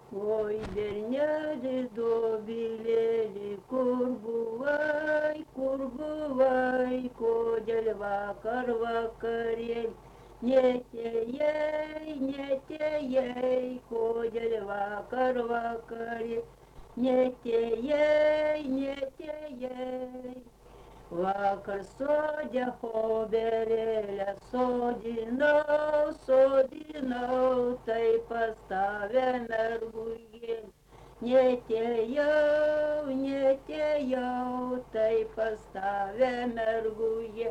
Oi, berneli, dobilėli, kur buvai, kodėl vakar vakarėlį netėjai, netėjai, kodėl vakar vakarėlį netėjai, netėjai. Vakar sode obelėlę sodinau, sodinau, tai pas tave mergužėlė. Netėjau, netėjau, tai pas tave mergužė.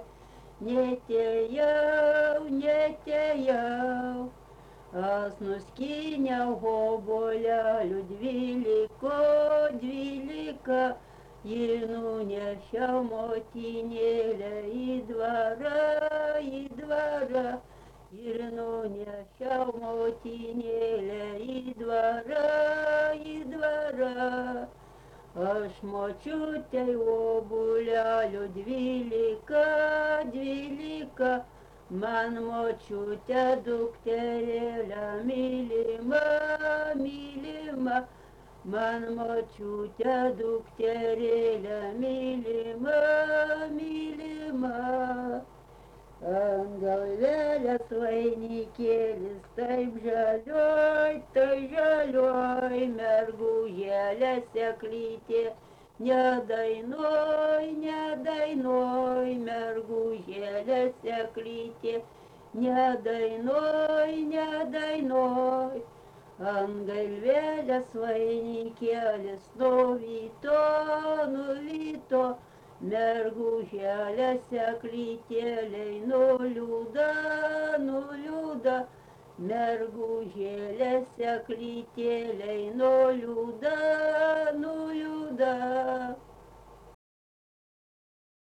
Netėjau, netėjau. Aš nuskyniau obuolelių 12 ir nunešiau motinėlę į dvarą ir nunešiau motinėlę į dvarą. Aš močiutei obuolelių 12, man močiutė dukterėlė mylima, mylima, man močiutė dukterėlė mylima, mylima. Ant galvelės vainikėlis taip žalioj, tai žalioj, mergužėlė seklytė. Nedainuoj, nedainuoj, mergužėlė seklytė. Nedainuoj, nedainuoj. Ant galvelės vainikėlis nuvyto, nuvyto. Mergužėlė seklytėlei nuliūda, nuliūda. Mergužėlė seklytėlei nuliūda,